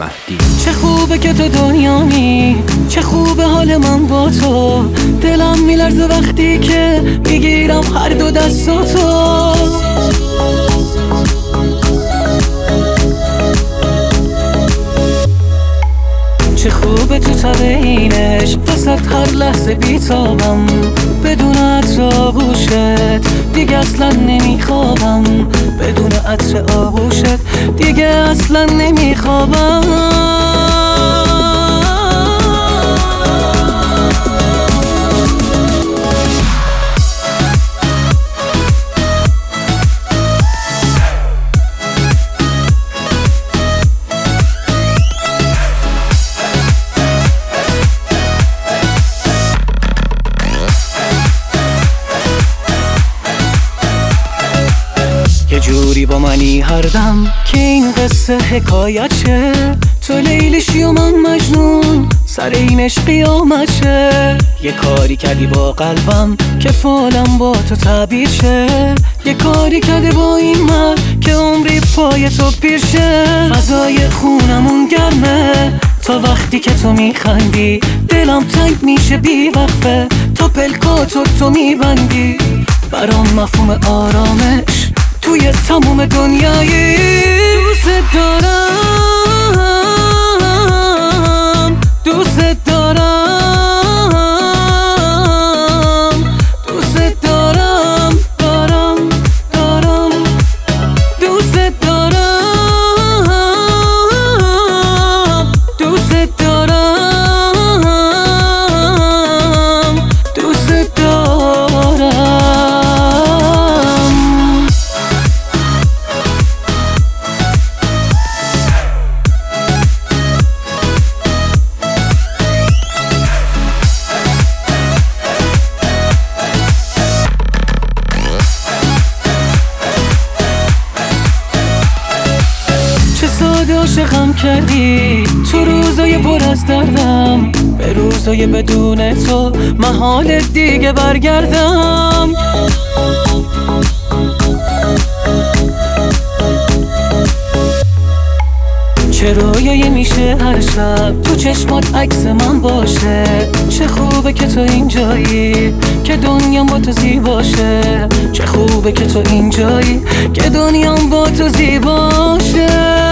مهدی. چه خوبه که تو دنیامی، چه خوبه حال من با تو. دلم میلرزه وقتی که میگیرم هر دو دستاتو. چه خوبه تو تبینش، وسط هر لحظه بیتابم. بدون عطر آغوشت دیگه اصلا نمیخوابم. بدون عطر آغوشت دیگه اصلا نمیخوابم. یه جوری با منی هر دم که این قصه حکایته. تو لیلیشی و من مجنون، سر این عشق قیامته. یه کاری کردی با قلبم که فالم با تو تعبیر شه. یه کاری کردی با این من که عمری پای تو پیر شه. فضای خونمون گرمه تا وقتی که تو میخندی. دلم تنگ میشه بی وقفه تا پلکاتو تو میبندی. برام مفهوم آرامش توی تموم دنیایی. دوست دارم، دوست دارم، دوست دارم، دارم، دارم، دوست دارم، دوست دارم، دوست دارم. عاشقم کردی تو روزای پر از دردم. به روزای بدون تو محال دیگه برگردم. چه رویایی میشه هر شب تو چشمات عکس من باشه. چه خوبه که تو اینجایی که دنیام با تو زیباشه. چه خوبه که تو اینجایی که دنیام با تو زیباشه.